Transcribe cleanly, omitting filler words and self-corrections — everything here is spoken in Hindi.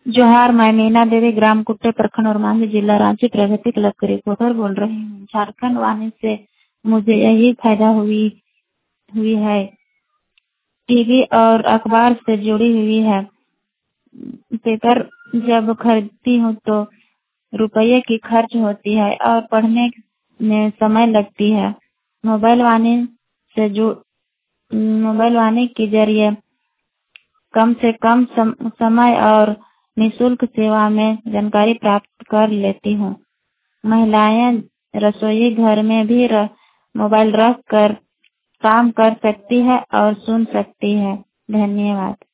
जोहार, मैं मीना देवी ग्राम कुट्टे प्रखंड और मांझी जिला रांची प्रगति क्लब की रिपोर्टर बोल रही हूँ। झारखंड वाणी से मुझे यही फायदा हुई है, टीवी और अखबार से जुड़ी हुई है। पेपर जब खरीदती हूँ तो रुपये की खर्च होती है और पढ़ने में समय लगती है। मोबाइल वाणी से मोबाइल वाणी के जरिए कम से कम समय और निःशुल्क सेवा में जानकारी प्राप्त कर लेती हूँ। महिलाएं रसोई घर में भी मोबाइल रख कर काम कर सकती है और सुन सकती है। धन्यवाद।